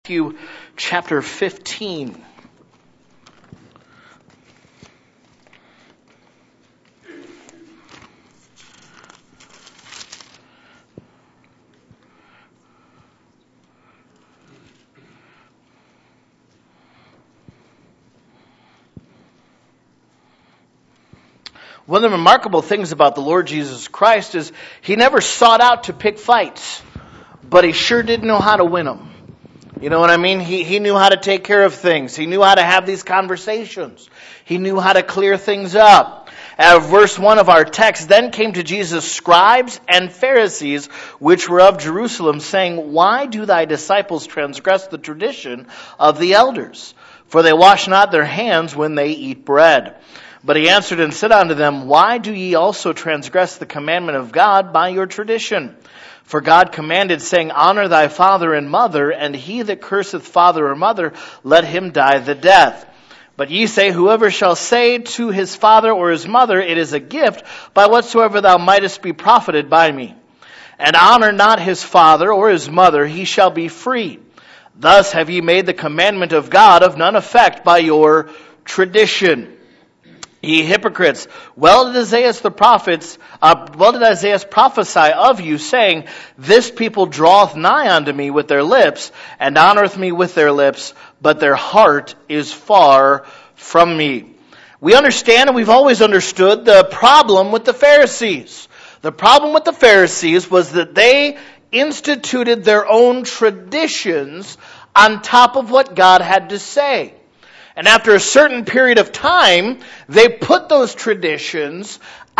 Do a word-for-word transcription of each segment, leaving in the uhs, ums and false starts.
Matthew chapter fifteen. One of the remarkable things about the Lord Jesus Christ is he never sought out to pick fights, but he sure did know how to win them. You know what I mean? He he knew how to take care of things. He knew how to have these conversations. He knew how to clear things up. Uh, verse one of our text, then came to Jesus scribes and Pharisees, which were of Jerusalem, saying, Why do thy disciples transgress the tradition of the elders? For they wash not their hands when they eat bread. But he answered and said unto them, Why do ye also transgress the commandment of God by your tradition? For God commanded, saying, Honor thy father and mother, and he that curseth father or mother, let him die the death. But ye say, Whoever shall say to his father or his mother, It is a gift, by whatsoever thou mightest be profited by me. And honor not his father or his mother, he shall be free. Thus have ye made the commandment of God of none effect by your tradition. Ye hypocrites, well did Isaiah the prophets, uh, well did Isaiah prophesy of you, saying, This people draweth nigh unto me with their lips, and honoreth me with their lips, but their heart is far from me. We understand, and we've always understood, the problem with the Pharisees. The problem with the Pharisees was that they instituted their own traditions on top of what God had to say. And after a certain period of time, they put those traditions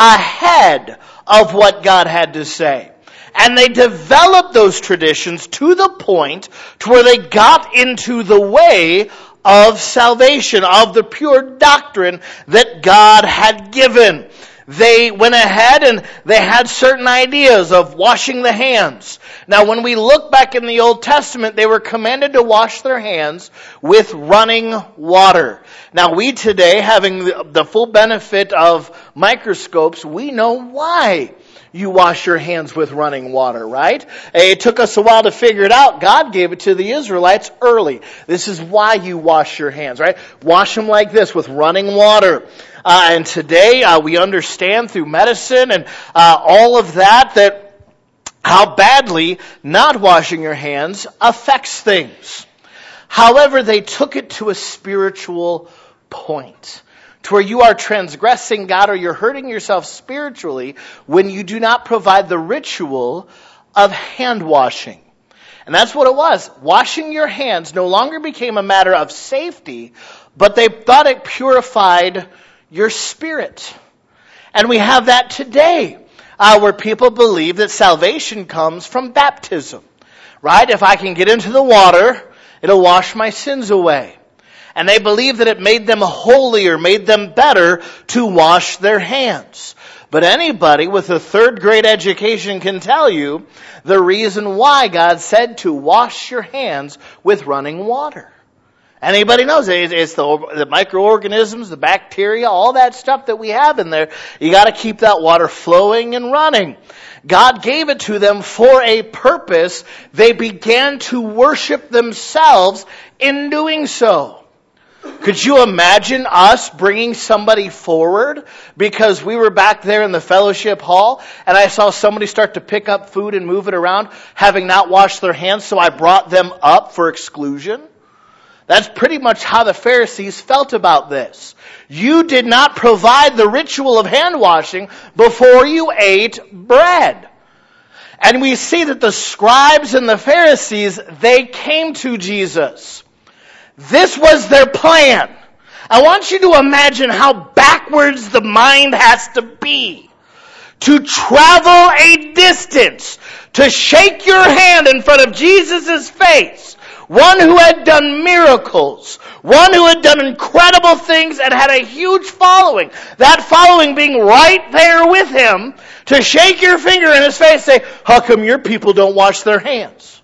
ahead of what God had to say. And they developed those traditions to the point to where they got into the way of salvation, of the pure doctrine that God had given. They went ahead and they had certain ideas of washing the hands. Now, when we look back in the Old Testament, they were commanded to wash their hands with running water. Now, we today, having the full benefit of microscopes, we know why you wash your hands with running water, right? It took us a while to figure it out. God gave it to the Israelites early. This is why you wash your hands, right? Wash them like this with running water. Uh, and today uh, we understand through medicine and uh, all of that that how badly not washing your hands affects things. However, they took it to a spiritual point, to where you are transgressing God or you're hurting yourself spiritually when you do not provide the ritual of hand washing. And that's what it was. Washing your hands no longer became a matter of safety, but they thought it purified your spirit. And we have that today, uh, where people believe that salvation comes from baptism. Right? If I can get into the water, it'll wash my sins away. And they believe that it made them holier, made them better to wash their hands. But anybody with a third grade education can tell you the reason why God said to wash your hands with running water. Anybody knows it. It's the, the microorganisms, the bacteria, all that stuff that we have in there. You got to keep that water flowing and running. God gave it to them for a purpose. They began to worship themselves in doing so. Could you imagine us bringing somebody forward because we were back there in the fellowship hall and I saw somebody start to pick up food and move it around having not washed their hands, so I brought them up for exclusion? That's pretty much how the Pharisees felt about this. You did not provide the ritual of hand washing before you ate bread. And we see that the scribes and the Pharisees, they came to Jesus. This was their plan. I want you to imagine how backwards the mind has to be. To travel a distance, to shake your hand in front of Jesus' face. One who had done miracles. One who had done incredible things and had a huge following. That following being right there with him. To shake your finger in his face and say, How come your people don't wash their hands?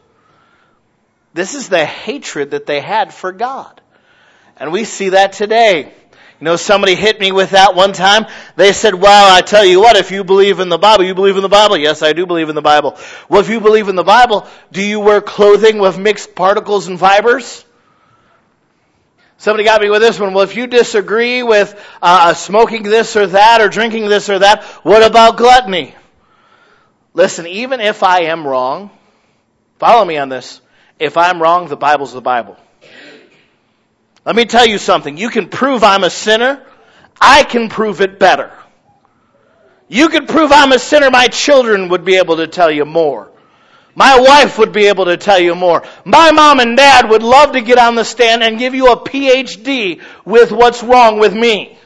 This is the hatred that they had for God. And we see that today. You know, somebody hit me with that one time. They said, well, I tell you what, if you believe in the Bible, you believe in the Bible? Yes, I do believe in the Bible. Well, if you believe in the Bible, do you wear clothing with mixed particles and fibers? Somebody got me with this one. Well, if you disagree with uh, smoking this or that or drinking this or that, what about gluttony? Listen, even if I am wrong, follow me on this. If I'm wrong, the Bible's the Bible. Let me tell you something. You can prove I'm a sinner. I can prove it better. You can prove I'm a sinner. My children would be able to tell you more. My wife would be able to tell you more. My mom and dad would love to get on the stand and give you a P H D with what's wrong with me.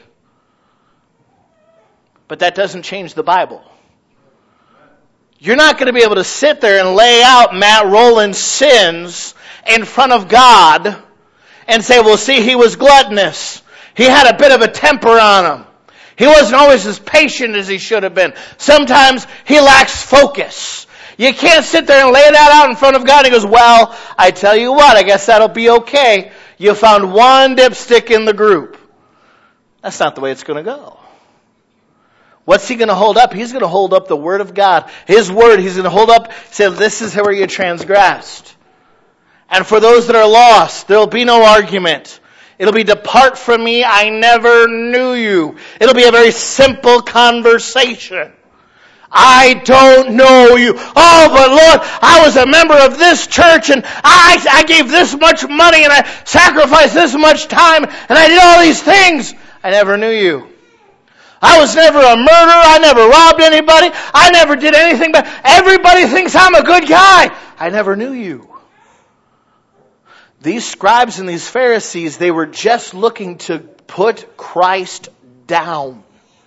But that doesn't change the Bible. You're not going to be able to sit there and lay out Matt Rowland's sins in front of God and say, well, see, he was gluttonous. He had a bit of a temper on him. He wasn't always as patient as he should have been. Sometimes he lacks focus. You can't sit there and lay that out in front of God. He goes, well, I tell you what, I guess that'll be okay. You found one dipstick in the group. That's not the way it's going to go. What's he going to hold up? He's going to hold up the Word of God. His Word, he's going to hold up, say, this is where you transgressed. And for those that are lost, there'll be no argument. It'll be, depart from me, I never knew you. It'll be a very simple conversation. I don't know you. Oh, but Lord, I was a member of this church and I, I gave this much money and I sacrificed this much time and I did all these things. I never knew you. I was never a murderer. I never robbed anybody. I never did anything, but everybody thinks I'm a good guy. I never knew you. These scribes and these Pharisees, they were just looking to put Christ down.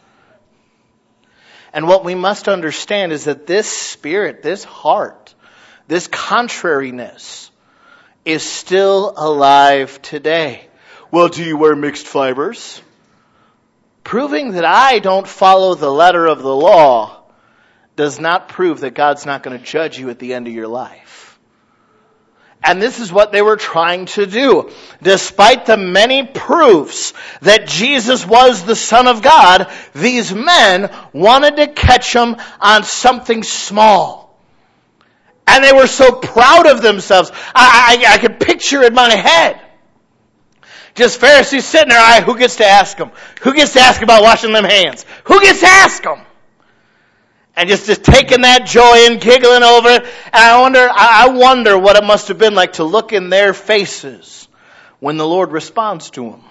And what we must understand is that this spirit, this heart, this contrariness is still alive today. Well, do you wear mixed fibers? Proving that I don't follow the letter of the law does not prove that God's not going to judge you at the end of your life. And this is what they were trying to do. Despite the many proofs that Jesus was the Son of God, these men wanted to catch him on something small. And they were so proud of themselves. I, I, I could picture in my head. Just Pharisees sitting there, all right, who gets to ask them? Who gets to ask about washing them hands? Who gets to ask them? And just, just taking that joy and giggling over it. And I wonder, I wonder what it must have been like to look in their faces when the Lord responds to them.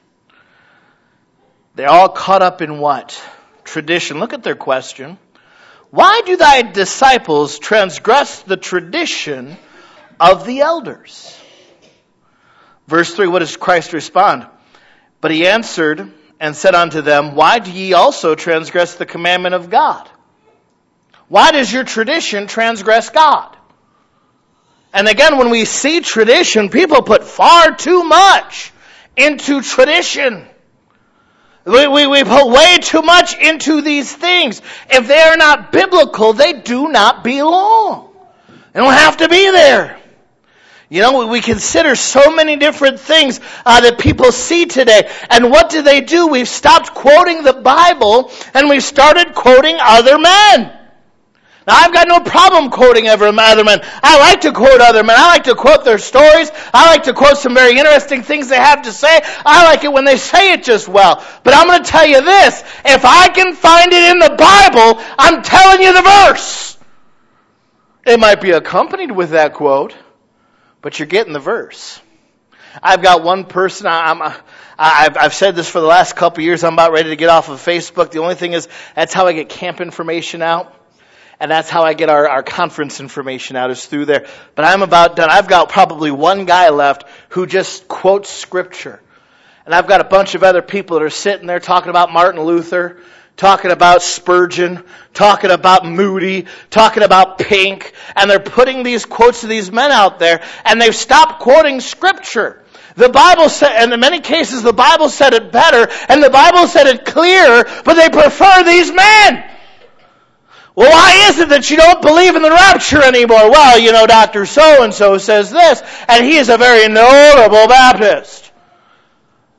They're all caught up in what? Tradition. Look at their question. Why do thy disciples transgress the tradition of the elders? Verse three, what does Christ respond? But he answered and said unto them, why do ye also transgress the commandment of God? Why does your tradition transgress God? And again, when we see tradition, people put far too much into tradition. We, we, we put way too much into these things. If they are not biblical, they do not belong. They don't have to be there. You know, we consider so many different things uh, that people see today. And what do they do? We've stopped quoting the Bible and we've started quoting other men. Now, I've got no problem quoting other men. I like to quote other men. I like to quote their stories. I like to quote some very interesting things they have to say. I like it when they say it just well. But I'm going to tell you this. If I can find it in the Bible, I'm telling you the verse. It might be accompanied with that quote, but you're getting the verse. I've got one person, I'm, I've, I've said this for the last couple of years, I'm about ready to get off of Facebook. The only thing is, that's how I get camp information out. And that's how I get our, our conference information out, is through there. But I'm about done. I've got probably one guy left who just quotes Scripture. And I've got a bunch of other people that are sitting there talking about Martin Luther, talking about Spurgeon, talking about Moody, talking about Pink. And they're putting these quotes of these men out there, and they've stopped quoting Scripture. The Bible said, and in many cases the Bible said it better, and the Bible said it clearer, but they prefer these men. Well, why is it that you don't believe in the rapture anymore? Well, you know, Doctor So-and-so says this, and he is a very notable Baptist.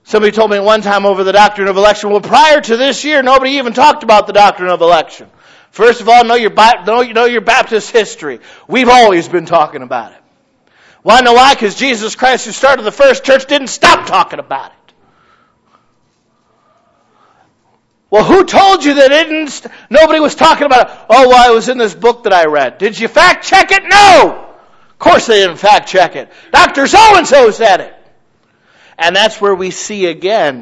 Somebody told me at one time over the doctrine of election, well, prior to this year, nobody even talked about the doctrine of election. First of all, know your, know, know your Baptist history. We've always been talking about it. Why? Know why? Because Jesus Christ, who started the first church, didn't stop talking about it. Well, who told you that it didn't, nobody was talking about it? Oh, well, it was in this book that I read. Did you fact check it? No! Of course they didn't fact check it. Doctor So-and-so said it. And that's where we see again,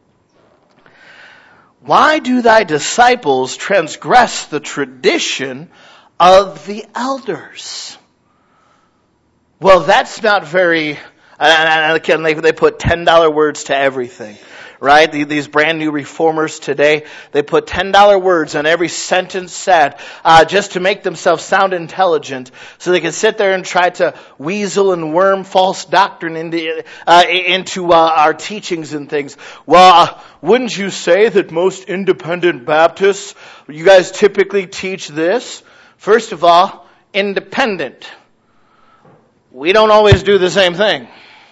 why do thy disciples transgress the tradition of the elders? Well, that's not very, and again, they, they put ten dollar words to everything, right? These brand new reformers today, they put ten dollar words on every sentence said, uh, just to make themselves sound intelligent, so they can sit there and try to weasel and worm false doctrine into, uh, into uh, our teachings and things. Well, uh, wouldn't you say that most independent Baptists, you guys typically teach this? First of all, independent. We don't always do the same thing.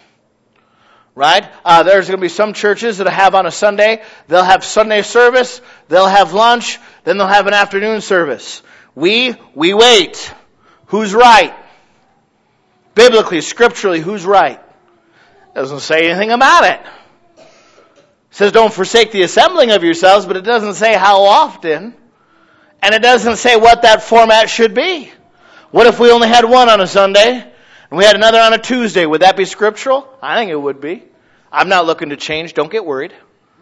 Right? Uh, there's going to be some churches that have on a Sunday, they'll have Sunday service, they'll have lunch, then they'll have an afternoon service. We, we wait. Who's right? Biblically, scripturally, who's right? Doesn't say anything about it. It says don't forsake the assembling of yourselves, but it doesn't say how often. And it doesn't say what that format should be. What if we only had one on a Sunday? And we had another on a Tuesday. Would that be scriptural? I think it would be. I'm not looking to change. Don't get worried.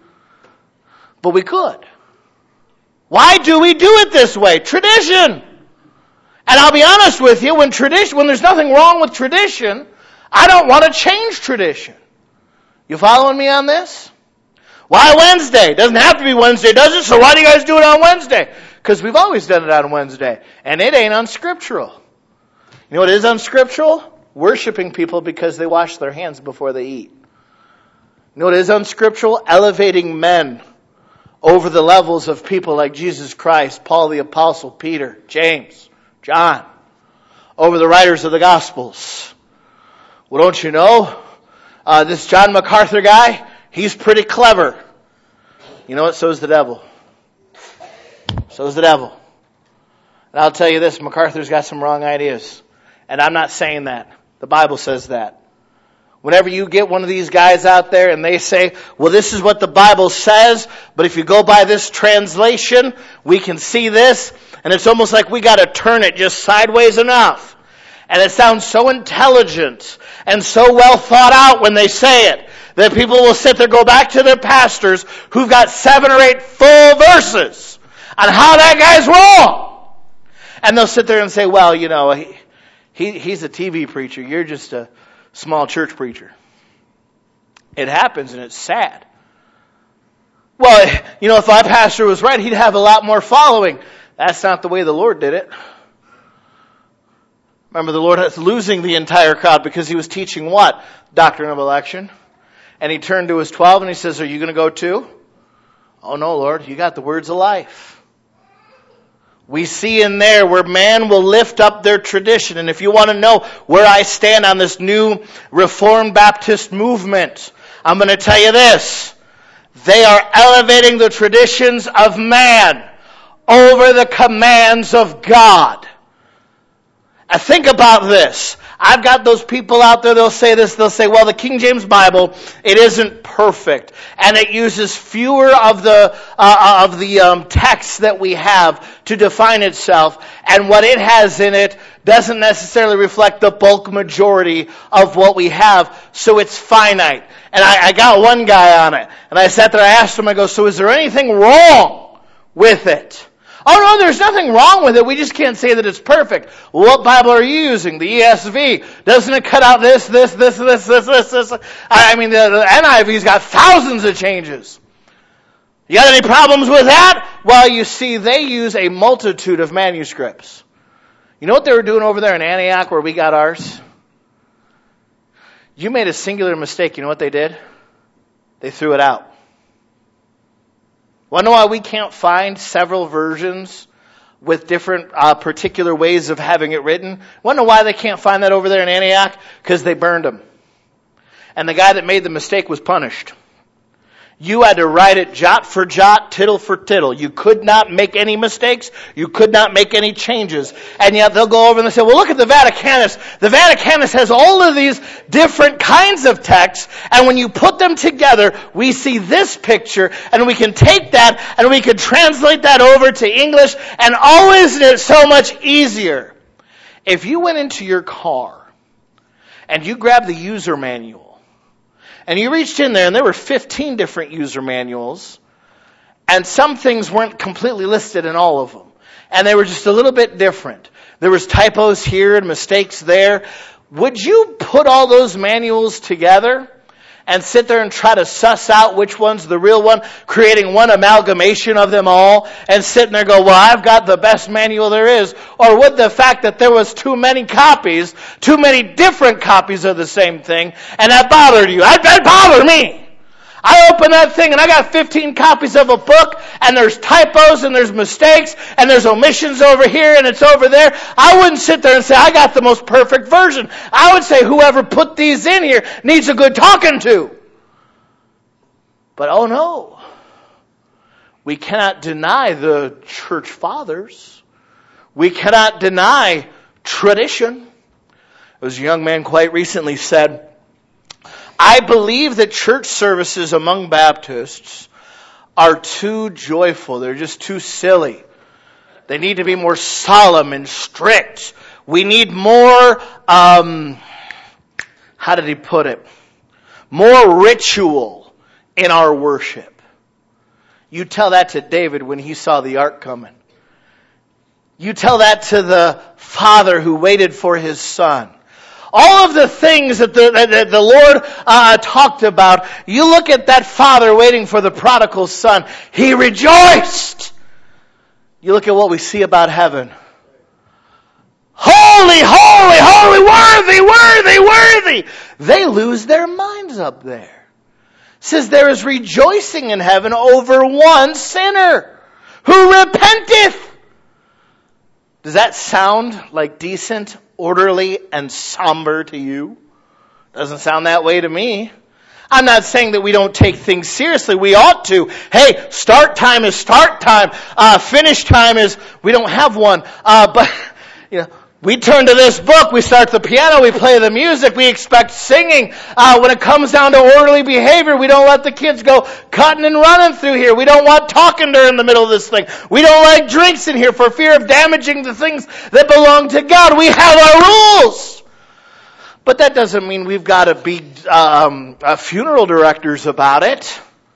But we could. Why do we do it this way? Tradition. And I'll be honest with you, when tradition, when there's nothing wrong with tradition, I don't want to change tradition. You following me on this? Why Wednesday? Doesn't have to be Wednesday, does it? So why do you guys do it on Wednesday? Because we've always done it on Wednesday. And it ain't unscriptural. You know what is unscriptural? Worshipping people because they wash their hands before they eat. You know what is unscriptural? Elevating men over the levels of people like Jesus Christ, Paul the Apostle, Peter, James, John, over the writers of the Gospels. Well, don't you know, uh, this John MacArthur guy, he's pretty clever. You know what? So is the devil. So is the devil. And I'll tell you this, MacArthur's got some wrong ideas. And I'm not saying that. The Bible says that. Whenever you get one of these guys out there and they say, well, this is what the Bible says, but if you go by this translation, we can see this, and it's almost like we got to turn it just sideways enough. And it sounds so intelligent and so well thought out when they say it, that people will sit there, go back to their pastors who've got seven or eight full verses on how that guy's wrong. And they'll sit there and say, well, you know, he, He, he's a T V preacher. You're just a small church preacher. It happens and it's sad. Well, you know, if my pastor was right, he'd have a lot more following. That's not the way the Lord did it. Remember, the Lord was losing the entire crowd because he was teaching what? Doctrine of election. And he turned to his twelve and he says, are you going to go too? Oh no, Lord, you got the words of life. We see in there where man will lift up their tradition. And if you want to know where I stand on this new Reformed Baptist movement, I'm going to tell you this. They are elevating the traditions of man over the commands of God. I think about this. I've got those people out there, they'll say this, they'll say, well, the King James Bible, it isn't perfect. And it uses fewer of the uh, of the um, texts that we have to define itself. And what it has in it doesn't necessarily reflect the bulk majority of what we have. So it's finite. And I, I got one guy on it. And I sat there, I asked him, I go, so is there anything wrong with it? Oh no, there's nothing wrong with it. We just can't say that it's perfect. Well, what Bible are you using? The E S V. Doesn't it cut out this, this, this, this, this, this, this? I mean, the, the N I V's got thousands of changes. You got any problems with that? Well, you see, they use a multitude of manuscripts. You know what they were doing over there in Antioch where we got ours? You made a singular mistake. You know what they did? They threw it out. Want to know why we can't find several versions with different uh, particular ways of having it written? Want to know why they can't find that over there in Antioch? Because they burned them. And the guy that made the mistake was punished. You had to write it jot for jot, tittle for tittle. You could not make any mistakes. You could not make any changes. And yet they'll go over and they say, well, look at the Vaticanus. The Vaticanus has all of these different kinds of texts. And when you put them together, we see this picture. And we can take that and we can translate that over to English. And oh, isn't it so much easier? If you went into your car and you grabbed the user manual, and you reached in there, and there were fifteen different user manuals, and some things weren't completely listed in all of them. And they were just a little bit different. There was typos here and mistakes there. Would you put all those manuals together and sit there and try to suss out which one's the real one, creating one amalgamation of them all, and sitting there and go, well, I've got the best manual there is? Or would the fact that there was too many copies, too many different copies of the same thing, and that bothered you? That, that bothered me. I open that thing and I got fifteen copies of a book, and there's typos and there's mistakes and there's omissions over here and it's over there. I wouldn't sit there and say, I got the most perfect version. I would say whoever put these in here needs a good talking to. But oh no, we cannot deny the church fathers. We cannot deny tradition. There was a young man quite recently said, I believe that church services among Baptists are too joyful. They're just too silly. They need to be more solemn and strict. We need more, um, how did he put it? More ritual in our worship. You tell that to David when he saw the ark coming. You tell that to the father who waited for his son. All of the things that the, that the Lord uh, talked about, you look at that father waiting for the prodigal son. He rejoiced. You look at what we see about heaven. Holy, holy, holy, worthy, worthy, worthy. They lose their minds up there. It says there is rejoicing in heaven over one sinner who repenteth. Does that sound like decent, orderly, and somber to you? Doesn't sound that way to me. I'm not saying that we don't take things seriously. We ought to. Hey, start time is start time. Uh, finish time is, we don't have one. Uh, but, you know, we turn to this book, we start the piano, we play the music, we expect singing. Uh, when it comes down to orderly behavior, we don't let the kids go cutting and running through here. We don't want talking during the middle of this thing. We don't like drinks in here for fear of damaging the things that belong to God. We have our rules. But that doesn't mean we've got to be um, uh, funeral directors about it.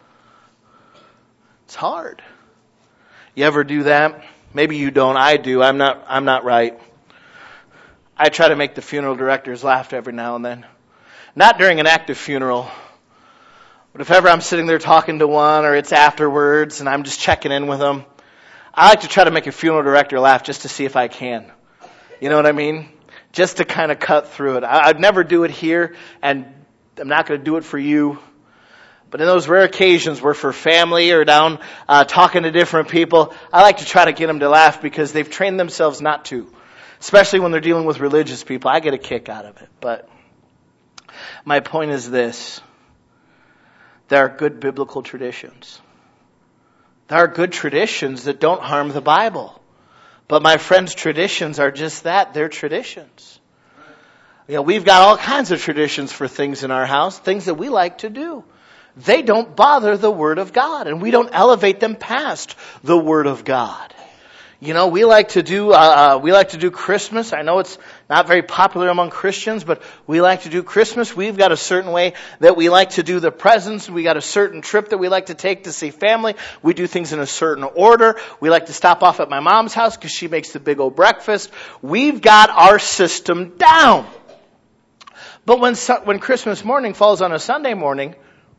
It's hard. You ever do that? Maybe you don't. I do. I'm not. I'm not right. I try to make the funeral directors laugh every now and then. Not during an active funeral. But if ever I'm sitting there talking to one or it's afterwards and I'm just checking in with them, I like to try to make a funeral director laugh just to see if I can. You know what I mean? Just to kind of cut through it. I'd never do it here, and I'm not going to do it for you. But in those rare occasions where for family or down uh, talking to different people, I like to try to get them to laugh because they've trained themselves not to. Especially when they're dealing with religious people. I get a kick out of it. But my point is this. There are good biblical traditions. There are good traditions that don't harm the Bible. But my friends, traditions are just that. They're traditions. You know, we've got all kinds of traditions for things in our house. Things that we like to do. They don't bother the Word of God. And we don't elevate them past the Word of God. You know, we like to do uh, uh, we like to do Christmas. I know it's not very popular among Christians, but we like to do Christmas. We've got a certain way that we like to do the presents. We got a certain trip that we like to take to see family. We do things in a certain order. We like to stop off at my mom's house because she makes the big old breakfast. We've got our system down. But when when Christmas morning falls on a Sunday morning,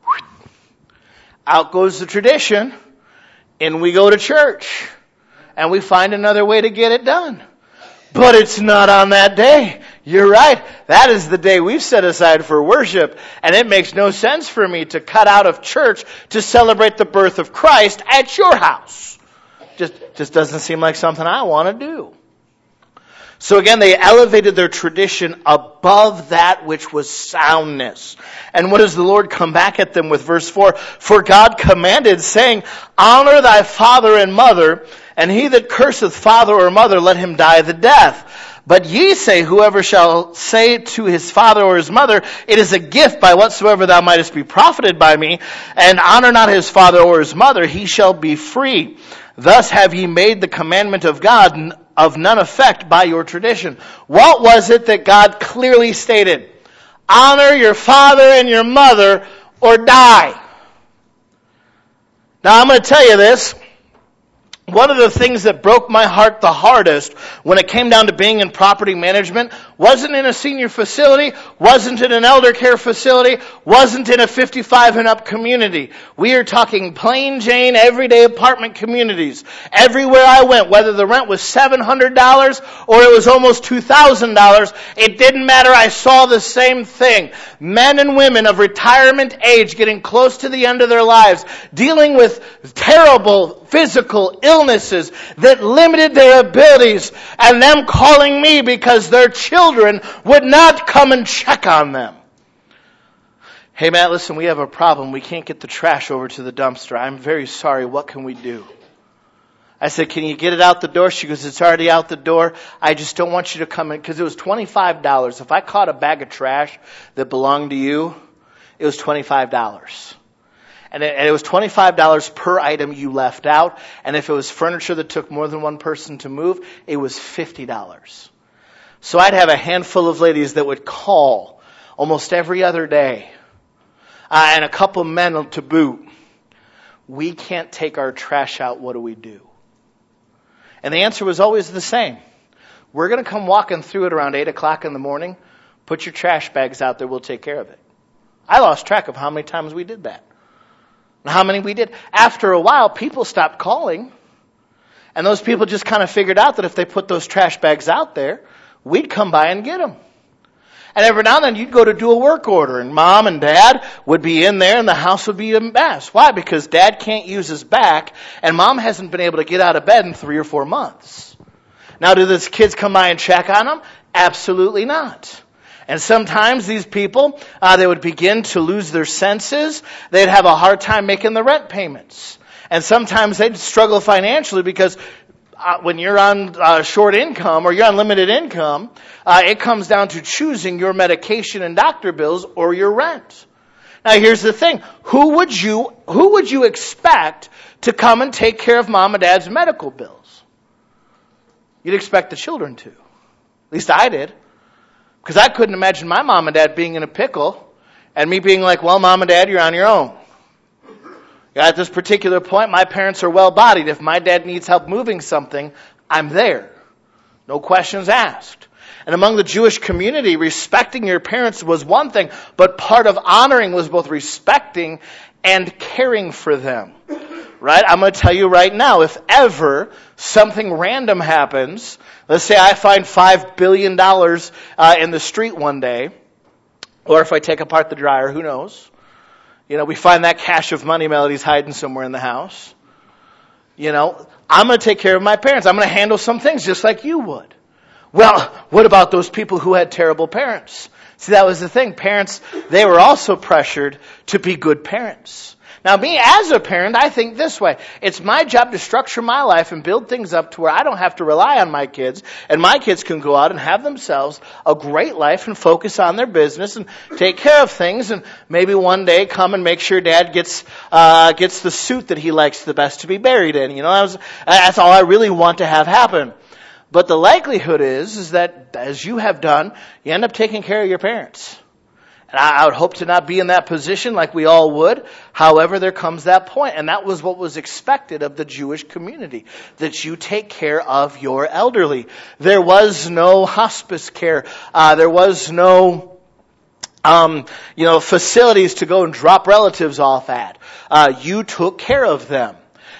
out goes the tradition, and we go to church. And we find another way to get it done. But it's not on that day. You're right. That is the day we've set aside for worship. And it makes no sense for me to cut out of church to celebrate the birth of Christ at your house. Just, just doesn't seem like something I want to do. So again, they elevated their tradition above that which was soundness. And what does the Lord come back at them with? Verse four, for God commanded, saying, honor thy father and mother, and he that curseth father or mother, let him die the death. But ye say, whoever shall say to his father or his mother, it is a gift by whatsoever thou mightest be profited by me, and honor not his father or his mother, he shall be free. Thus have ye made the commandment of God of none effect by your tradition. What was it that God clearly stated? Honor your father and your mother or die. Now I'm going to tell you this. One of the things that broke my heart the hardest when it came down to being in property management wasn't in a senior facility, wasn't in an elder care facility, wasn't in a fifty-five and up community. We are talking plain Jane, everyday apartment communities. Everywhere I went, whether the rent was seven hundred dollars or it was almost two thousand dollars, it didn't matter. I saw the same thing. Men and women of retirement age getting close to the end of their lives, dealing with terrible physical illnesses that limited their abilities, and them calling me because their children would not come and check on them. Hey Matt, listen, we have a problem. We can't get the trash over to the dumpster. I'm very sorry. What can we do? I said, can you get it out the door? She goes, it's already out the door. I just don't want you to come in, because it was twenty-five dollars. If I caught a bag of trash that belonged to you, it was twenty-five dollars. And it, and it was twenty-five dollars per item you left out. And if it was furniture that took more than one person to move, it was fifty dollars. So I'd have a handful of ladies that would call almost every other day. Uh, and a couple men to boot. We can't take our trash out. What do we do? And the answer was always the same. We're going to come walking through it around eight o'clock in the morning. Put your trash bags out there. We'll take care of it. I lost track of how many times we did that. How many we did. After a while, people stopped calling. And those people just kind of figured out that if they put those trash bags out there, we'd come by and get them. And every now and then you'd go to do a work order, and mom and dad would be in there and the house would be a mess. Why? Because dad can't use his back and mom hasn't been able to get out of bed in three or four months. Now, do these kids come by and check on them? Absolutely not. And sometimes these people, uh, they would begin to lose their senses. They'd have a hard time making the rent payments. And sometimes they'd struggle financially because uh, when you're on uh, short income or you're on limited income, uh, it comes down to choosing your medication and doctor bills or your rent. Now here's the thing. Who would you, who would you expect to come and take care of mom and dad's medical bills? You'd expect the children to. At least I did. Because I couldn't imagine my mom and dad being in a pickle and me being like, well, mom and dad, you're on your own. At this particular point, my parents are well-bodied. If my dad needs help moving something, I'm there. No questions asked. And among the Jewish community, respecting your parents was one thing, but part of honoring was both respecting and caring for them. Right? I'm going to tell you right now, if ever something random happens, let's say I find five billion dollars uh, in the street one day, or if I take apart the dryer, who knows? You know, we find that cache of money Melody's hiding somewhere in the house. You know, I'm going to take care of my parents. I'm going to handle some things just like you would. Well, what about those people who had terrible parents? See, that was the thing. Parents, they were also pressured to be good parents. Now, me as a parent, I think this way. It's my job to structure my life and build things up to where I don't have to rely on my kids, and my kids can go out and have themselves a great life and focus on their business and take care of things, and maybe one day come and make sure Dad gets uh gets the suit that he likes the best to be buried in. You know, that was, that's all I really want to have happen. But the likelihood is, is that as you have done, you end up taking care of your parents. And I would hope to not be in that position like we all would. However, there comes that point. And that was what was expected of the Jewish community, that you take care of your elderly. There was no hospice care. Uh, there was no, um, you know, facilities to go and drop relatives off at. Uh, you took care of them.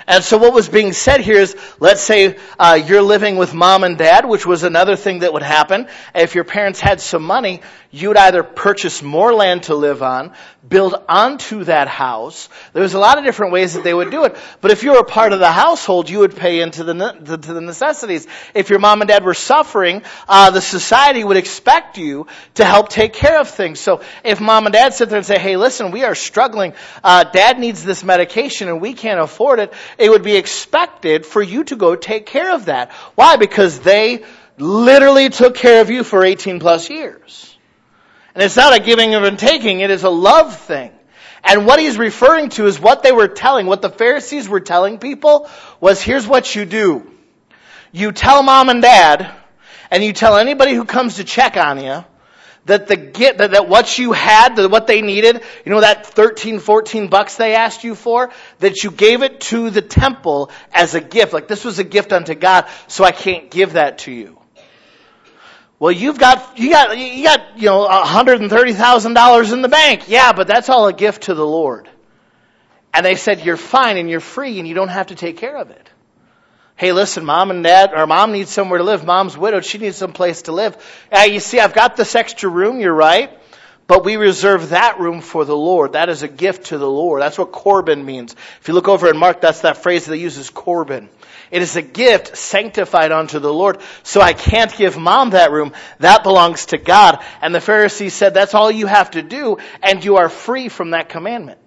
And so what was being said here is, let's say uh, you're living with mom and dad, which was another thing that would happen. If your parents had some money, you would either purchase more land to live on, build onto that house. There was a lot of different ways that they would do it. But if you were a part of the household, you would pay into the, the, to the necessities. If your mom and dad were suffering, uh, the society would expect you to help take care of things. So if mom and dad sit there and say, hey, listen, we are struggling. Uh, dad needs this medication and we can't afford it. It would be expected for you to go take care of that. Why? Because they literally took care of you for eighteen plus years. And it's not a giving and taking, it is a love thing. And what he's referring to is what they were telling, what the Pharisees were telling people was, here's what you do. You tell mom and dad, and you tell anybody who comes to check on you, that the get that, that what you had, that what they needed, you know that thirteen, fourteen bucks they asked you for, that you gave it to the temple as a gift. Like, this was a gift unto God, so I can't give that to you. Well, you've got, you got, you got, you know, one hundred thirty thousand dollars in the bank. Yeah, but that's all a gift to the Lord. And they said, you're fine and you're free and you don't have to take care of it. Hey, listen, mom and dad, or mom needs somewhere to live. Mom's widowed. She needs some place to live. Uh, you see, I've got this extra room. You're right. But we reserve that room for the Lord. That is a gift to the Lord. That's what Corban means. If you look over in Mark, that's that phrase that uses Corban. It is a gift sanctified unto the Lord. So I can't give mom that room. That belongs to God. And the Pharisees said, that's all you have to do, and you are free from that commandment.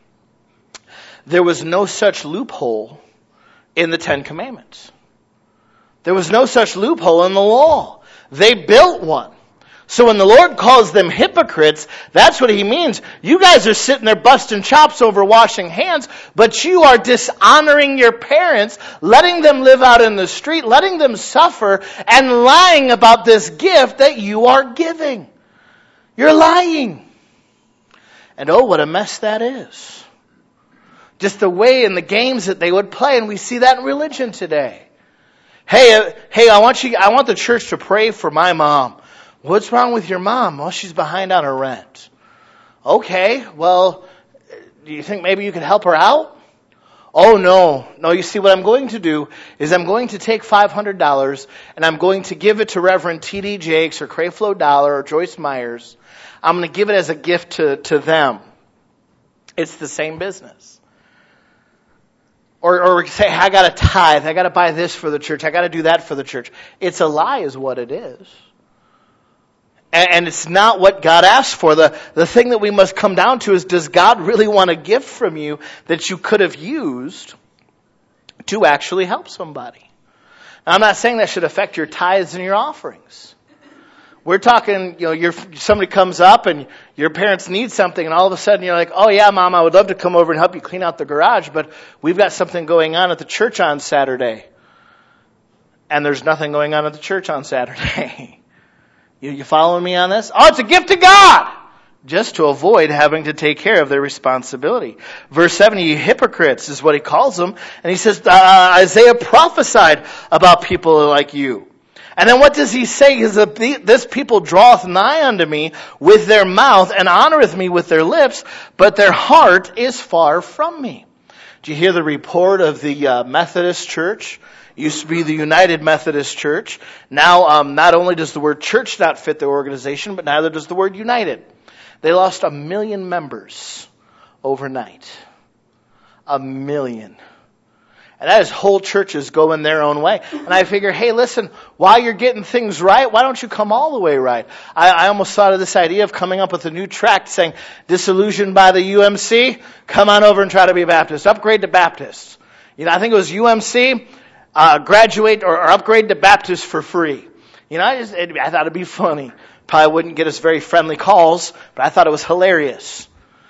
There was no such loophole in the Ten Commandments. There was no such loophole in the law. They built one. So when the Lord calls them hypocrites, that's what he means. You guys are sitting there busting chops over washing hands, but you are dishonoring your parents, letting them live out in the street, letting them suffer, and lying about this gift that you are giving. You're lying. And oh, what a mess that is. Just the way and the games that they would play, and we see that in religion today. Hey, uh, hey, I want you, I want the church to pray for my mom. What's wrong with your mom? Well, she's behind on her rent. Okay, well, do you think maybe you could help her out? Oh, no. No, you see, what I'm going to do is I'm going to take five hundred dollars and I'm going to give it to Reverend T D Jakes or Creflo Dollar or Joyce Myers. I'm going to give it as a gift to, to them. It's the same business. Or, or say, I got to tithe. I got to buy this for the church. I got to do that for the church. It's a lie is what it is. And it's not what God asked for. The, the thing that we must come down to is, does God really want a gift from you that you could have used to actually help somebody? Now, I'm not saying that should affect your tithes and your offerings. We're talking, you know, you're, somebody comes up and your parents need something and all of a sudden you're like, oh yeah, Mom, I would love to come over and help you clean out the garage, but we've got something going on at the church on Saturday. And there's nothing going on at the church on Saturday. You, you following me on this? Oh, it's a gift to God! Just to avoid having to take care of their responsibility. Verse seven, you hypocrites is what he calls them. And he says, uh, Isaiah prophesied about people like you. And then what does he say? Is that this people draweth nigh unto me with their mouth and honoreth me with their lips, but their heart is far from me. Do you hear the report of the uh, Methodist Church? Used to be the United Methodist Church. Now, um, not only does the word church not fit the organization, but neither does the word united. They lost a million members overnight. A million. And that is whole churches going their own way. And I figure, hey, listen, while you're getting things right, why don't you come all the way right? I, I almost thought of this idea of coming up with a new tract saying, disillusioned by the U M C, come on over and try to be a Baptist. Upgrade to Baptists. You know, I think it was U M C. Uh, graduate or, or upgrade to Baptist for free. You know, I just, it, I thought it'd be funny. Probably wouldn't get us very friendly calls, but I thought it was hilarious.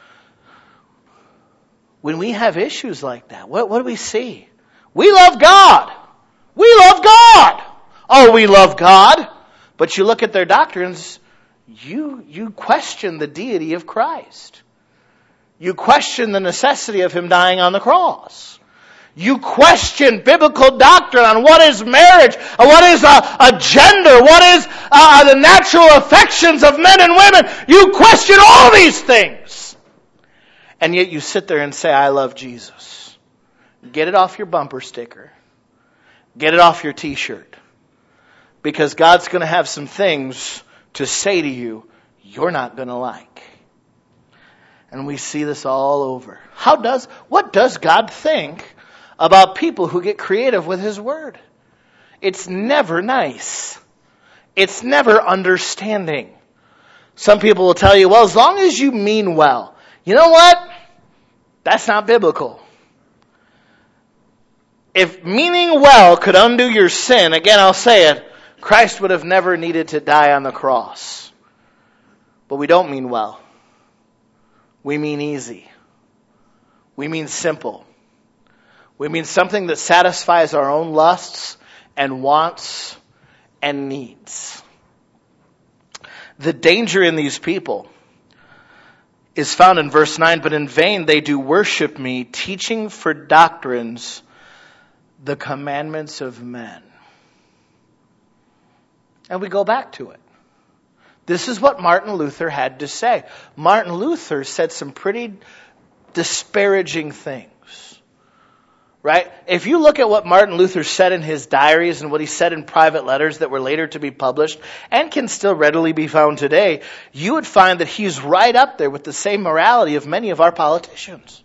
When we have issues like that, what, what do we see? We love God. We love God. Oh, we love God. But you look at their doctrines, you, you question the deity of Christ. You question the necessity of Him dying on the cross. You question biblical doctrine on what is marriage, what is a, a gender, what is uh, the natural affections of men and women. You question all these things. And yet you sit there and say, I love Jesus. get it off your bumper sticker. Get it off your t-shirt. Because God's going to have some things to say to you you're not going to like. And we see this all over. How does, what does God think about people who get creative with His Word? It's never nice. It's never understanding. Some people will tell you, well, as long as you mean well. You know what? That's not biblical. If meaning well could undo your sin, again I'll say it, Christ would have never needed to die on the cross. But we don't mean well. We mean easy. We mean simple. We mean something that satisfies our own lusts and wants and needs. The danger in these people is found in verse nine, but in vain they do worship me, teaching for doctrines the commandments of men. And we go back to it. This is what Martin Luther had to say. Martin Luther said some pretty disparaging things. Right? If you look at what Martin Luther said in his diaries and what he said in private letters that were later to be published and can still readily be found today, you would find that he's right up there with the same morality of many of our politicians.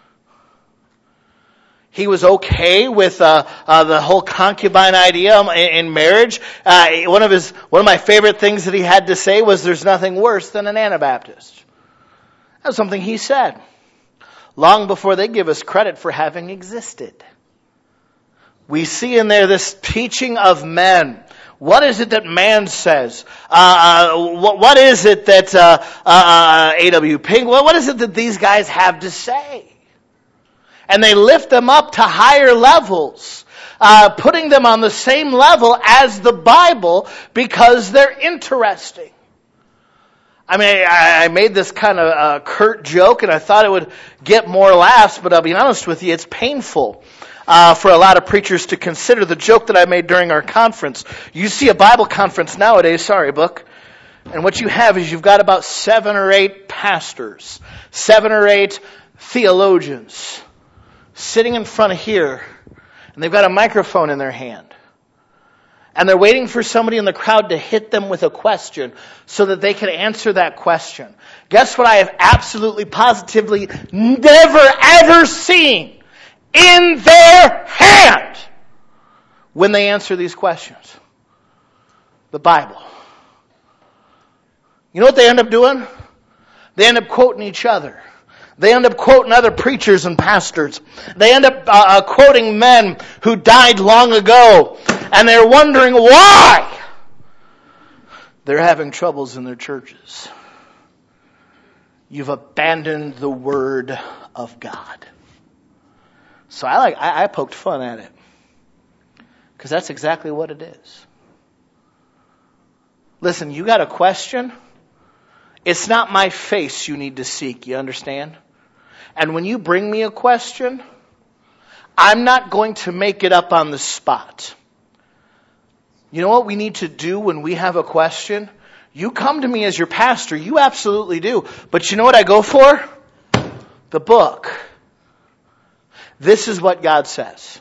He was okay with uh, uh, the whole concubine idea in, in marriage. Uh, one of his, one of my favorite things that he had to say was, "There's nothing worse than an Anabaptist." That was something he said long before they give us credit for having existed. We see in there this teaching of men. What is it that man says? Uh, uh, what, what is it that uh, uh, A W Pink? What, what is it that these guys have to say? And they lift them up to higher levels, uh, putting them on the same level as the Bible because they're interesting. I mean, I, I made this kind of uh, curt joke, and I thought it would get more laughs, but I'll be honest with you, it's painful uh, for a lot of preachers to consider the joke that I made during our conference. You see a Bible conference nowadays, sorry, book, and what you have is you've got about seven or eight pastors, seven or eight theologians, sitting in front of here, and they've got a microphone in their hand. And they're waiting for somebody in the crowd to hit them with a question so that they can answer that question. Guess what I have absolutely, positively never, ever seen in their hand when they answer these questions? The Bible. You know what they end up doing? They end up quoting each other. They end up quoting other preachers and pastors. They end up uh, uh, quoting men who died long ago. And they're wondering why they're having troubles in their churches. You've abandoned the Word of God. So I like I, I poked fun at it. Because that's exactly what it is. Listen, you got a question? It's not my face you need to seek, you understand? And when you bring me a question, I'm not going to make it up on the spot. You know what we need to do when we have a question? You come to me as your pastor, you absolutely do. But you know what I go for? The book. This is what God says.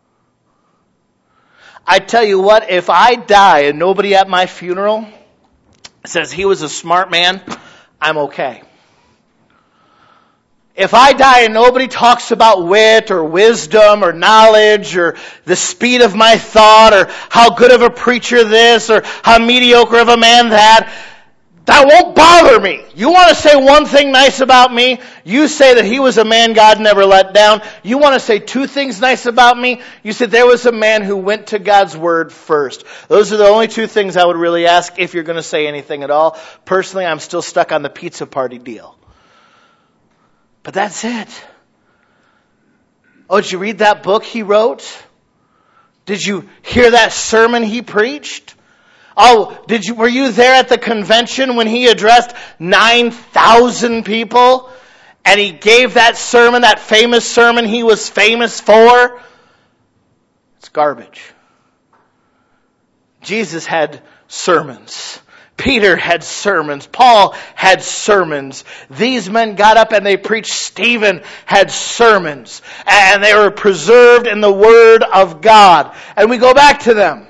I tell you what, if I die and nobody at my funeral says he was a smart man, I'm okay. If I die and nobody talks about wit or wisdom or knowledge or the speed of my thought or how good of a preacher this or how mediocre of a man that, that won't bother me. You want to say one thing nice about me? You say that he was a man God never let down. You want to say two things nice about me? You said there was a man who went to God's Word first. Those are the only two things I would really ask if you're going to say anything at all. Personally, I'm still stuck on the pizza party deal. But that's it. Oh, did you read that book he wrote? Did you hear that sermon he preached? Oh, did you, were you there at the convention when he addressed nine thousand people? And he gave that sermon, that famous sermon he was famous for? It's garbage. Jesus had sermons. Peter had sermons. Paul had sermons. These men got up and they preached. Stephen had sermons. And they were preserved in the Word of God. And we go back to them.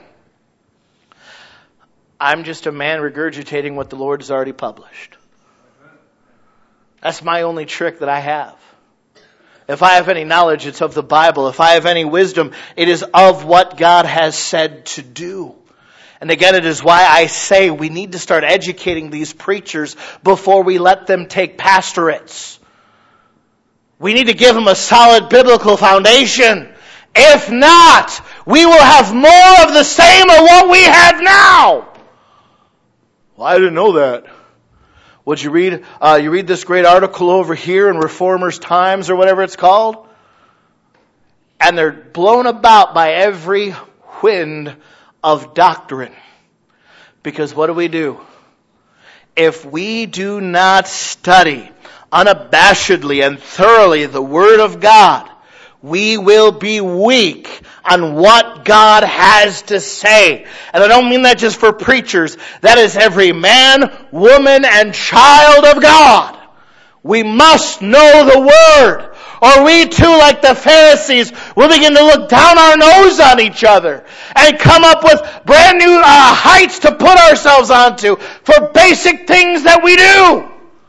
I'm just a man regurgitating what the Lord has already published. That's my only trick that I have. If I have any knowledge, it's of the Bible. If I have any wisdom, it is of what God has said to do. And again, it is why I say we need to start educating these preachers before we let them take pastorates. We need to give them a solid biblical foundation. If not, we will have more of the same of what we have now. Well, I didn't know that. Would you read, uh, you read this great article over here in Reformers Times or whatever it's called? And they're blown about by every wind of doctrine. Because what do we do? If we do not study unabashedly and thoroughly the Word of God, we will be weak on what God has to say. And I don't mean that just for preachers. That is every man, woman, and child of God. We must know the Word. Or we too, like the Pharisees, will begin to look down our nose on each other and come up with brand new uh, heights to put ourselves onto for basic things that we do.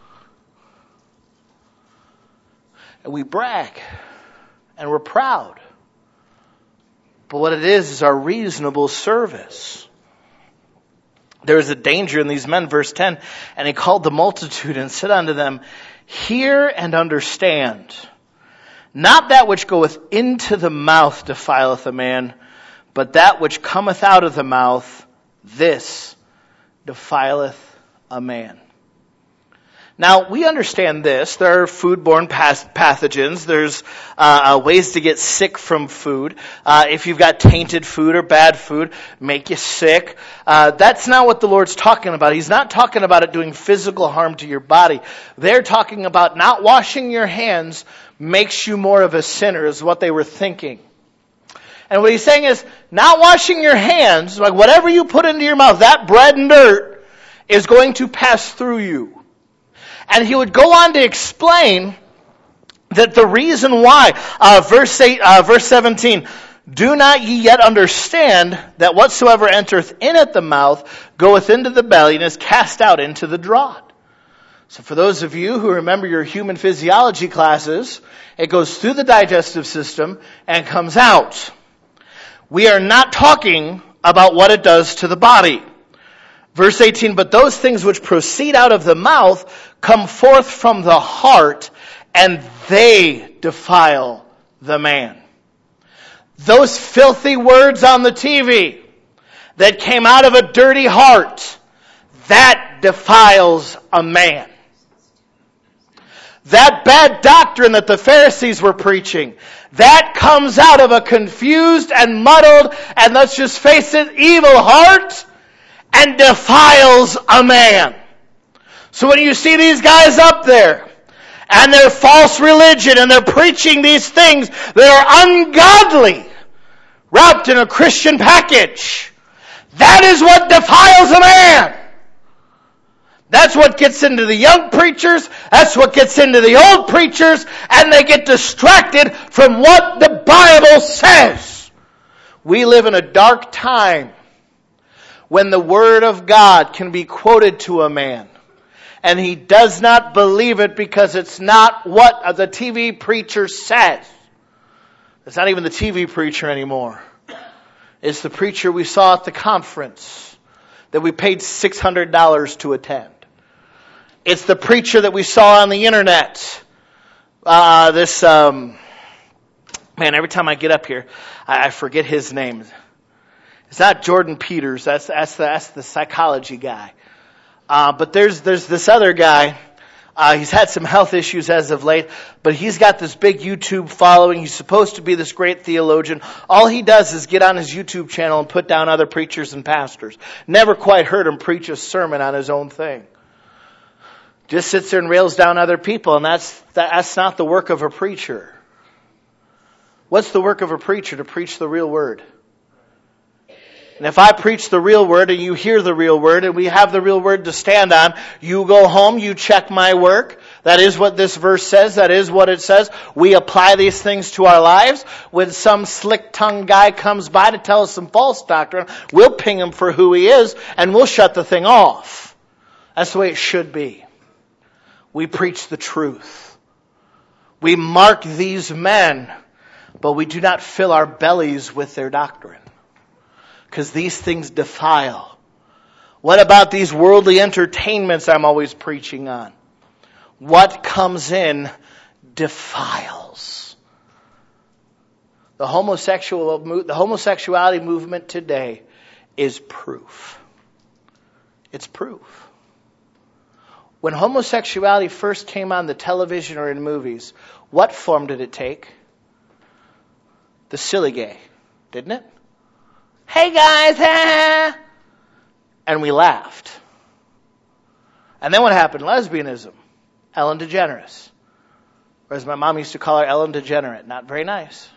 And we brag. And we're proud. But what it is, is our reasonable service. There is a danger in these men, verse ten. And he called the multitude and said unto them, hear and understand. Not that which goeth into the mouth defileth a man, but that which cometh out of the mouth, this defileth a man. Now, we understand this. There are foodborne pathogens. There's uh, ways to get sick from food. Uh, if you've got tainted food or bad food, make you sick. Uh, that's not what the Lord's talking about. He's not talking about it doing physical harm to your body. They're talking about not washing your hands makes you more of a sinner, is what they were thinking. And what he's saying is, not washing your hands, like whatever you put into your mouth, that bread and dirt is going to pass through you. And he would go on to explain that the reason why, uh, verse eight, uh, verse seventeen, do not ye yet understand that whatsoever entereth in at the mouth goeth into the belly and is cast out into the draught. So for those of you who remember your human physiology classes, it goes through the digestive system and comes out. We are not talking about what it does to the body. Verse eighteen, but those things which proceed out of the mouth come forth from the heart, and they defile the man. Those filthy words on the T V that came out of a dirty heart, that defiles a man. That bad doctrine that the Pharisees were preaching, that comes out of a confused and muddled, and let's just face it, evil heart, and defiles a man. So when you see these guys up there, and their false religion, and they're preaching these things that are ungodly, wrapped in a Christian package, that is what defiles a man. That's what gets into the young preachers, that's what gets into the old preachers, and they get distracted from what the Bible says. We live in a dark time when the Word of God can be quoted to a man, and he does not believe it because it's not what the T V preacher says. It's not even the T V preacher anymore. It's the preacher we saw at the conference that we paid six hundred dollars to attend. It's the preacher that we saw on the internet. Uh, this, um, man, every time I get up here, I, I forget his name. It's not Jordan Peters. That's that's the, that's the psychology guy. Uh, but there's there's this other guy. Uh, he's had some health issues as of late, but he's got this big YouTube following. He's supposed to be this great theologian. All he does is get on his YouTube channel and put down other preachers and pastors. Never quite heard him preach a sermon on his own thing. Just sits there and rails down other people, and that's that's not the work of a preacher. What's the work of a preacher? To preach the real word. And if I preach the real word and you hear the real word and we have the real word to stand on, you go home, you check my work. That is what this verse says. That is what it says. We apply these things to our lives. When some slick-tongued guy comes by to tell us some false doctrine, we'll ping him for who he is and we'll shut the thing off. That's the way it should be. We preach the truth. We mark these men, but we do not fill our bellies with their doctrine. Because these things defile. What about these worldly entertainments I'm always preaching on? What comes in defiles. The homosexual, the homosexuality movement today is proof. It's proof. When homosexuality first came on the television or in movies, what form did it take? The silly gay, didn't it? Hey guys, ha! And we laughed. And then what happened? Lesbianism. Ellen DeGeneres. Or as my mom used to call her, Ellen Degenerate. Not very nice.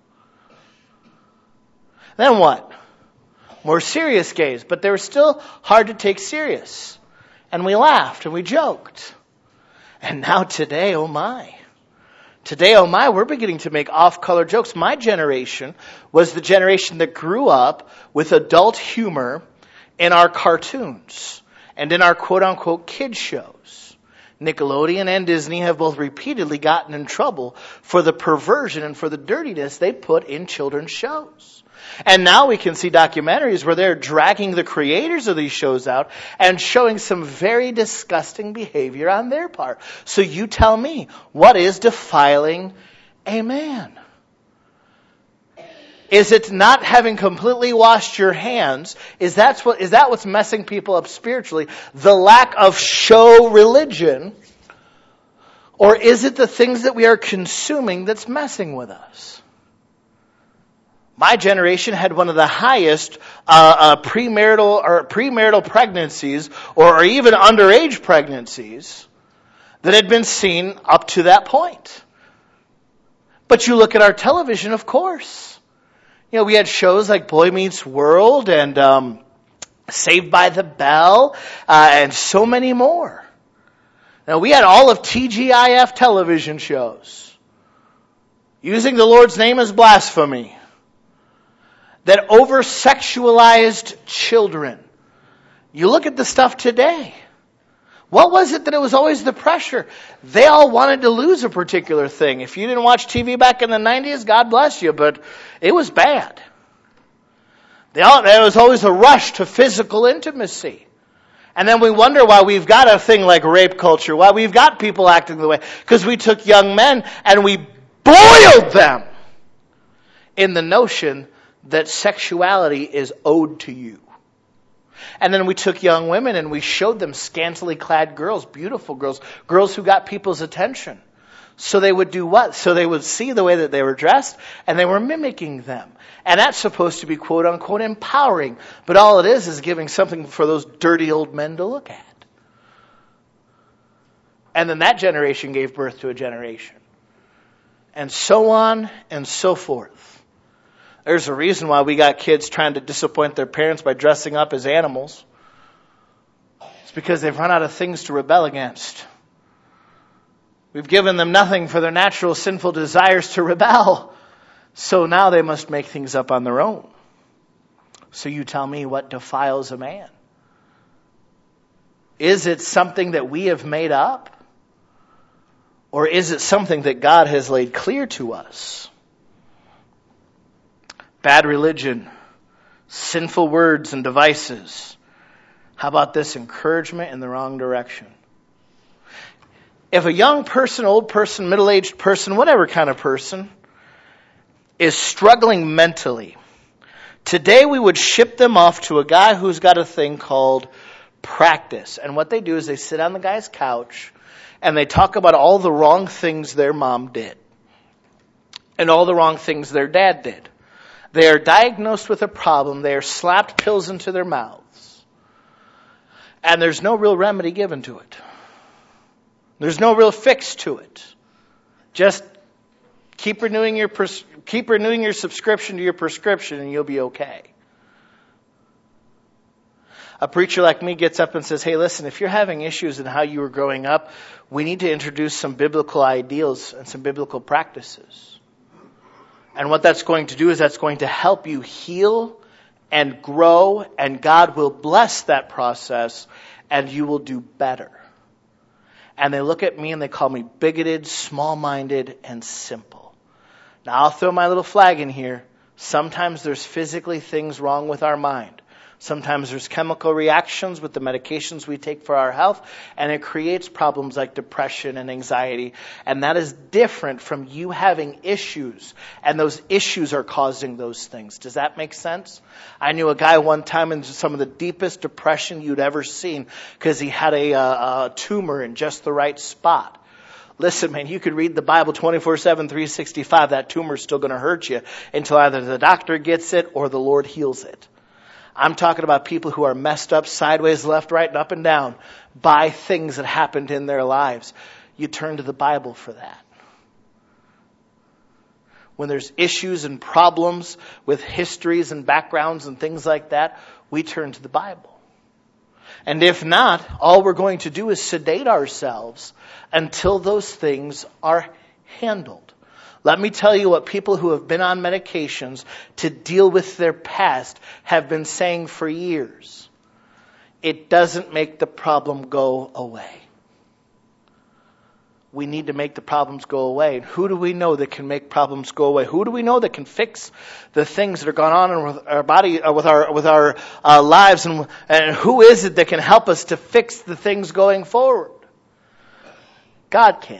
Then what? More serious gays, but they were still hard to take serious. And we laughed and we joked. And now today, oh my. Today, oh my, we're beginning to make off-color jokes. My generation was the generation that grew up with adult humor in our cartoons and in our quote-unquote kid shows. Nickelodeon and Disney have both repeatedly gotten in trouble for the perversion and for the dirtiness they put in children's shows. And now we can see documentaries where they're dragging the creators of these shows out and showing some very disgusting behavior on their part. So you tell me, what is defiling a man? Is it not having completely washed your hands? Is that what, is that what's messing people up spiritually? The lack of show religion? Or is it the things that we are consuming that's messing with us? My generation had one of the highest uh, uh, premarital or premarital pregnancies, or, or even underage pregnancies, that had been seen up to that point. But you look at our television, of course. You know, we had shows like Boy Meets World and um, Saved by the Bell, uh, and so many more. Now, we had all of T G I F television shows, using the Lord's name as blasphemy, that over-sexualized children. You look at the stuff today. What was it that it was always the pressure? They all wanted to lose a particular thing. If you didn't watch T V back in the nineties, God bless you, but it was bad. They all, there was always a rush to physical intimacy. And then we wonder why we've got a thing like rape culture, why we've got people acting the way. Because we took young men and we boiled them in the notion that sexuality is owed to you. And then we took young women and we showed them scantily clad girls, beautiful girls, girls who got people's attention. So they would do what? So they would see the way that they were dressed and they were mimicking them. And that's supposed to be quote unquote empowering. But all it is is giving something for those dirty old men to look at. And then that generation gave birth to a generation. And so on and so forth. There's a reason why we got kids trying to disappoint their parents by dressing up as animals. It's because they've run out of things to rebel against. We've given them nothing for their natural sinful desires to rebel. So now they must make things up on their own. So you tell me, what defiles a man? Is it something that we have made up? Or is it something that God has laid clear to us? Bad religion, sinful words and devices. How about this? Encouragement in the wrong direction. If a young person, old person, middle-aged person, whatever kind of person, is struggling mentally, today we would ship them off to a guy who's got a thing called practice. And what they do is they sit on the guy's couch and they talk about all the wrong things their mom did and all the wrong things their dad did. They are diagnosed with a problem. They are slapped pills into their mouths. And there's no real remedy given to it. There's no real fix to it. Just keep renewing your pres- keep renewing your subscription to your prescription and you'll be okay. A preacher like me gets up and says, hey, listen, if you're having issues in how you were growing up, we need to introduce some biblical ideals and some biblical practices. And what that's going to do is that's going to help you heal and grow, and God will bless that process, and you will do better. And they look at me and they call me bigoted, small-minded, and simple. Now, I'll throw my little flag in here. Sometimes there's physically things wrong with our mind. Sometimes there's chemical reactions with the medications we take for our health, and it creates problems like depression and anxiety. And that is different from you having issues, and those issues are causing those things. Does that make sense? I knew a guy one time in some of the deepest depression you'd ever seen because he had a, a, a tumor in just the right spot. Listen, man, you could read the Bible twenty-four seven, three sixty-five. That tumor's still going to hurt you until either the doctor gets it or the Lord heals it. I'm talking about people who are messed up sideways, left, right, and up and down by things that happened in their lives. You turn to the Bible for that. When there's issues and problems with histories and backgrounds and things like that, we turn to the Bible. And if not, all we're going to do is sedate ourselves until those things are handled. Let me tell you what people who have been on medications to deal with their past have been saying for years. It doesn't make the problem go away. We need to make the problems go away. And who do we know that can make problems go away? Who do we know that can fix the things that are going on with our body, uh, with our with our uh, lives, and, and who is it that can help us to fix the things going forward? God can.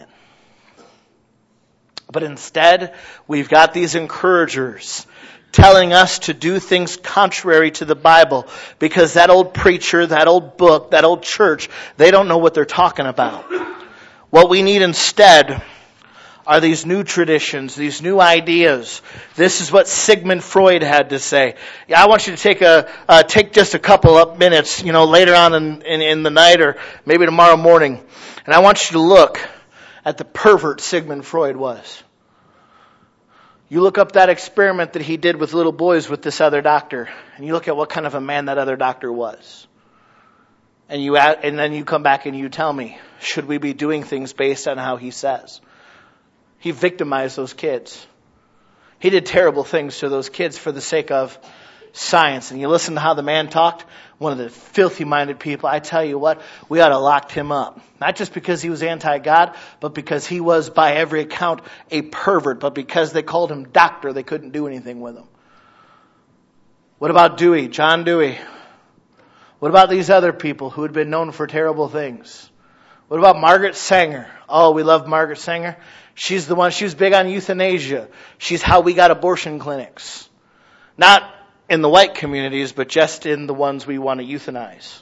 But instead, we've got these encouragers telling us to do things contrary to the Bible because that old preacher, that old book, that old church, they don't know what they're talking about. What we need instead are these new traditions, these new ideas. This is what Sigmund Freud had to say. Yeah, I want you to take a uh, take just a couple of minutes, you know, later on in, in, in the night or maybe tomorrow morning, and I want you to look at the pervert Sigmund Freud was. You look up that experiment that he did with little boys with this other doctor, and you look at what kind of a man that other doctor was. And you add, and then you come back and you tell me, should we be doing things based on how he says? He victimized those kids. He did terrible things to those kids for the sake of science. And you listen to how the man talked, one of the filthy-minded people, I tell you what, we ought to locked him up. Not just because he was anti-God, but because he was, by every account, a pervert. But because they called him doctor, they couldn't do anything with him. What about Dewey, John Dewey? What about these other people who had been known for terrible things? What about Margaret Sanger? Oh, we love Margaret Sanger. She's the one, she was big on euthanasia. She's how we got abortion clinics. Not in the white communities, but just in the ones we want to euthanize.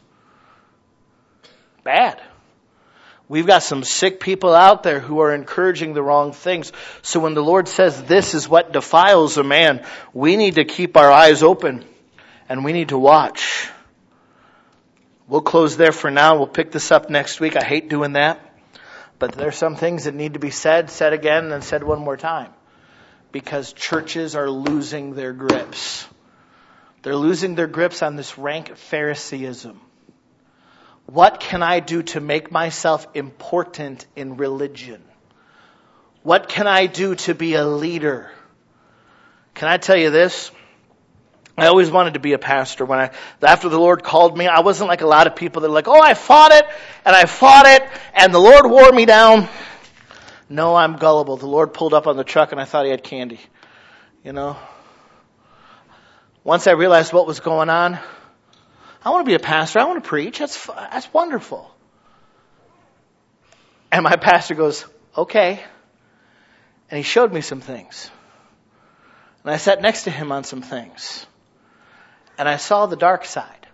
Bad. We've got some sick people out there who are encouraging the wrong things. So when the Lord says this is what defiles a man, we need to keep our eyes open and we need to watch. We'll close there for now. We'll pick this up next week. I hate doing that. But there's some things that need to be said, said again, and said one more time. Because churches are losing their grips. They're losing their grips on this rank Phariseeism. What can I do to make myself important in religion? What can I do to be a leader? Can I tell you this? I always wanted to be a pastor. When I, after the Lord called me, I wasn't like a lot of people that are like, oh, I fought it, and I fought it, and the Lord wore me down. No, I'm gullible. The Lord pulled up on the truck, and I thought he had candy. You know? Once I realized what was going on, I want to be a pastor. I want to preach. That's that's wonderful. And my pastor goes, okay. And he showed me some things. And I sat next to him on some things. And I saw the dark side.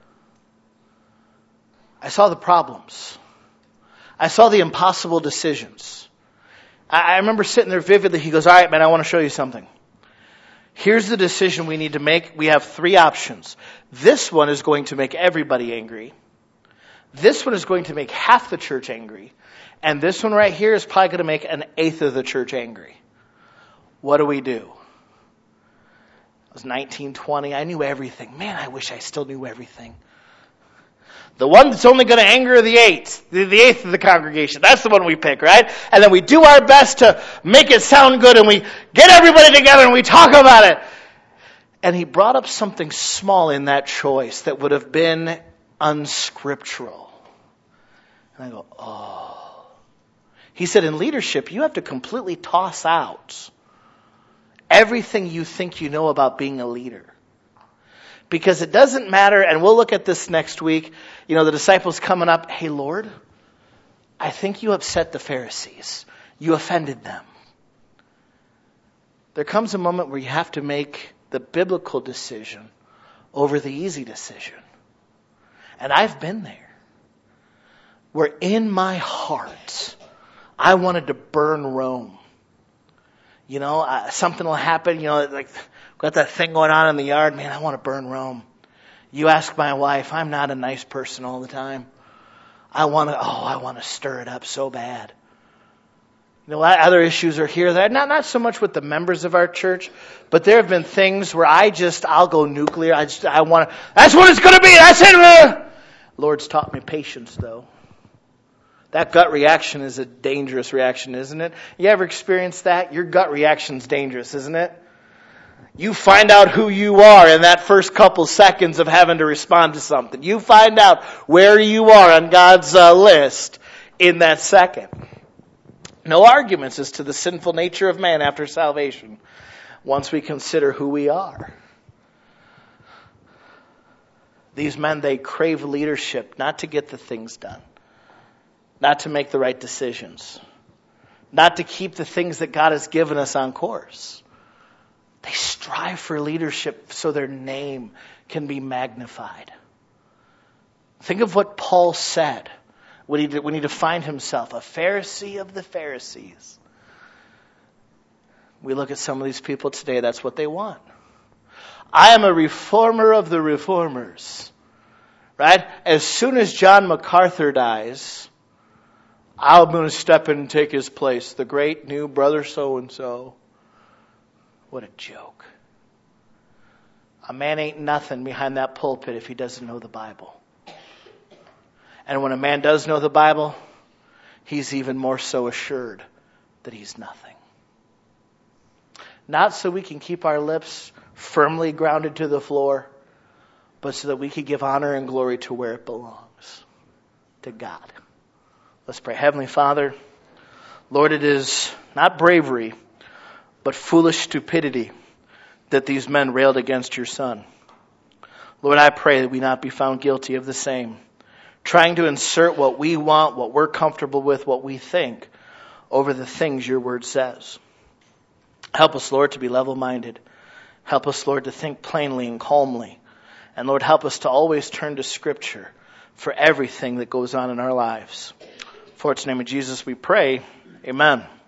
I saw the problems. I saw the impossible decisions. I, I remember sitting there vividly. He goes, all right, man, I want to show you something. Here's the decision we need to make. We have three options. This one is going to make everybody angry. This one is going to make half the church angry. And this one right here is probably going to make an eighth of the church angry. What do we do? I was nineteen, twenty. I knew everything. Man, I wish I still knew everything. The one that's only going to anger the eighth, the, the eighth of the congregation. That's the one we pick, right? And then we do our best to make it sound good, and we get everybody together and we talk about it. And he brought up something small in that choice that would have been unscriptural. And I go, oh. He said, in leadership, you have to completely toss out everything you think you know about being a leader. Because it doesn't matter, and we'll look at this next week, you know, the disciples coming up, hey, Lord, I think you upset the Pharisees. You offended them. There comes a moment where you have to make the biblical decision over the easy decision. And I've been there. Where in my heart, I wanted to burn Rome. You know, uh, something will happen, you know, like, got that thing going on in the yard, man, I want to burn Rome. You ask my wife, I'm not a nice person all the time. I want to, oh, I want to stir it up so bad. You know, other issues are here that not not so much with the members of our church, but there have been things where I just I'll go nuclear. I just I want to. That's what it's going to be. That's it. Lord's taught me patience, though. That gut reaction is a dangerous reaction, isn't it? You ever experienced that? Your gut reaction's dangerous, isn't it? You find out who you are in that first couple seconds of having to respond to something. You find out where you are on God's uh, list in that second. No arguments as to the sinful nature of man after salvation, once we consider who we are. These men, they crave leadership, not to get the things done, not to make the right decisions, not to keep the things that God has given us on course. They strive for leadership so their name can be magnified. Think of what Paul said when he, when he defined himself, a Pharisee of the Pharisees. We look at some of these people today, that's what they want. I am a reformer of the reformers. Right? As soon as John MacArthur dies, I'm going to step in and take his place. The great new brother so-and-so. What a joke. A man ain't nothing behind that pulpit if he doesn't know the Bible. And when a man does know the Bible, he's even more so assured that he's nothing. Not so we can keep our lips firmly grounded to the floor, but so that we can give honor and glory to where it belongs, to God. Let's pray. Heavenly Father, Lord, it is not bravery, but foolish stupidity that these men railed against your Son. Lord, I pray that we not be found guilty of the same, trying to insert what we want, what we're comfortable with, what we think, over the things your word says. Help us, Lord, to be level-minded. Help us, Lord, to think plainly and calmly. And Lord, help us to always turn to Scripture for everything that goes on in our lives. For it's in the name of Jesus we pray. Amen.